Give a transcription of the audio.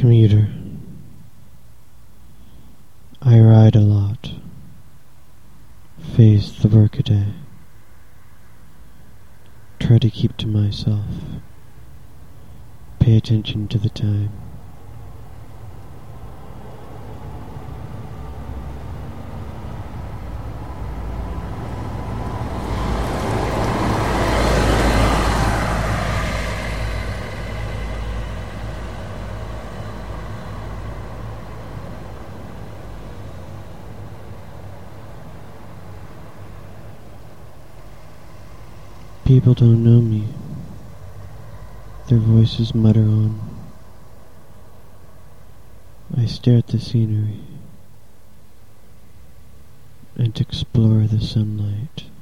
Commuter. I ride a lot. Face the workaday. Try to keep to myself. Pay attention to the time. People don't know me. Their voices mutter on. I stare at the scenery and explore the sunlight.